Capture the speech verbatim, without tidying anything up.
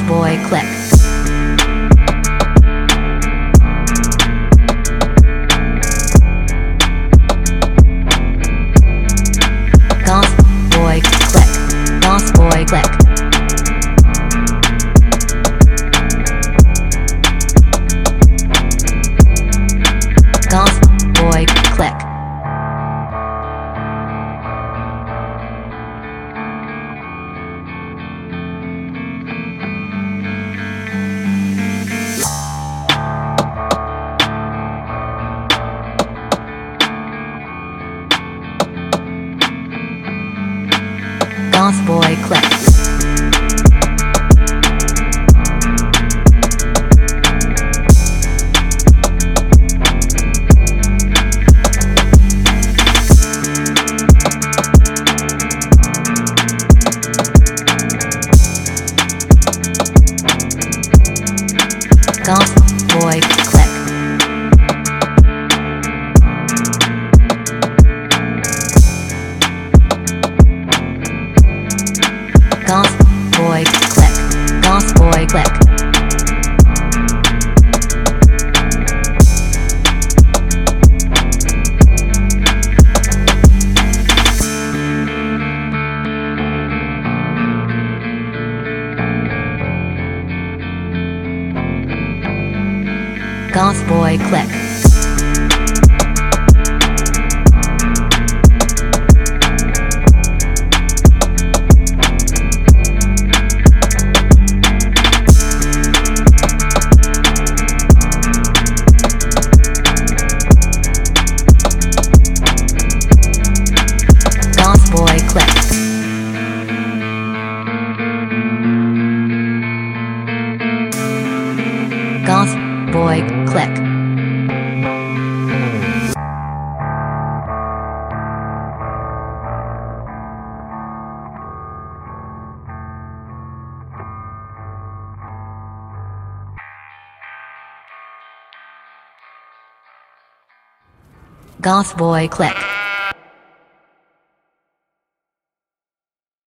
Boy Click. Goth Boy Click. Goth Boy Click. Goth Boy Click. Goth Boy Click. Goth Boy Click. Goth Boy Click. Goth Boy Click. Goth Boy Click. Goth Boy Click. Goth Boy Click. Goth Boy Click.